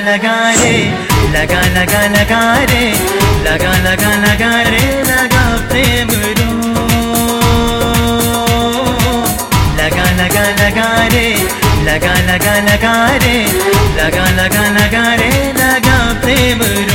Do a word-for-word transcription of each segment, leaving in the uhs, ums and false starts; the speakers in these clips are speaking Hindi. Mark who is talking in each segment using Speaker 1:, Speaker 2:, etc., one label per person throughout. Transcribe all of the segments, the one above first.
Speaker 1: लगा रे, लगा लगा लगा रे, लगा लगा लगा रे, लगा प्रेम रो। लगा लगा लगा रे, लगा लगा लगा रे, लगा लगा लगा रे, लगा प्रेम रो।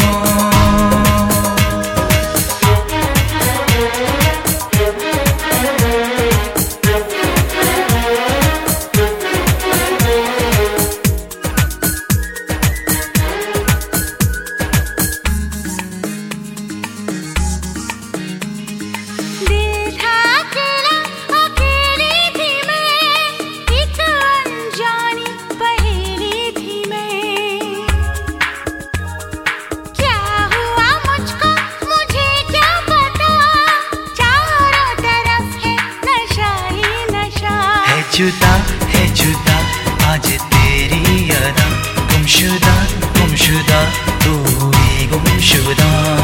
Speaker 1: जुदा है जुदा आज तेरी अदा, गुमशुदा गुमशुदा तू ही गुमशुदा।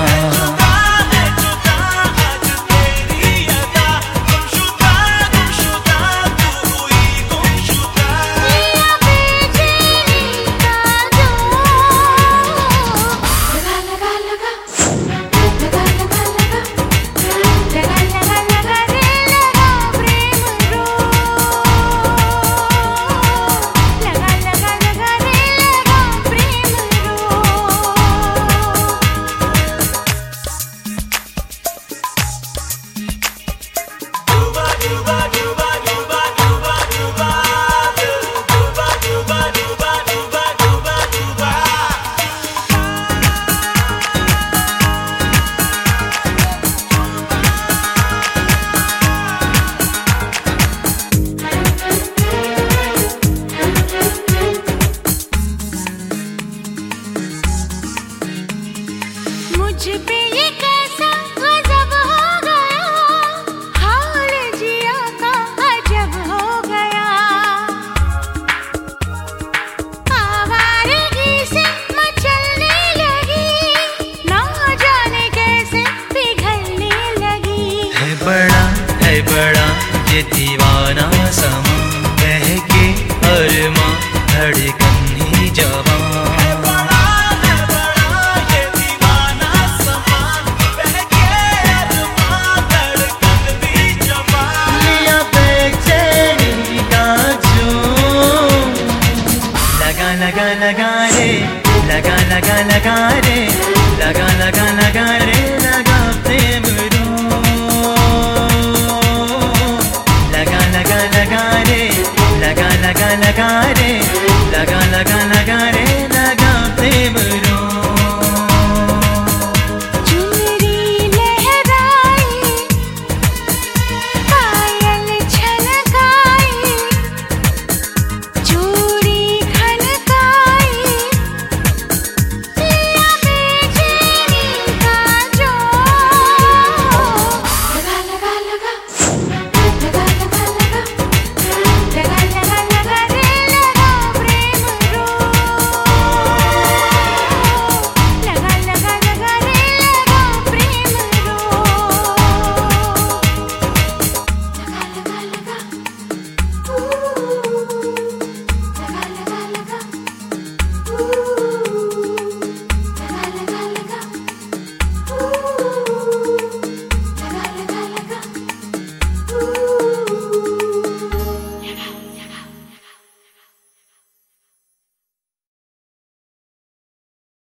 Speaker 2: मुझ पे ये कैसा गजब हो गया, हाल जिया का अजब हो गया। आवारगी से मचलने लगी, ना जाने कैसे पिघलने लगी।
Speaker 1: है बड़ा है बड़ा ये दीवाना समा, बहके अरमा धड़कन ही जवां। लगा लगा रे, लगा लगा लगा रे, लगा लगा लगा रे, लगा प्रेम रो। लगा लगा लगा रे, लगा लगा लगा रे,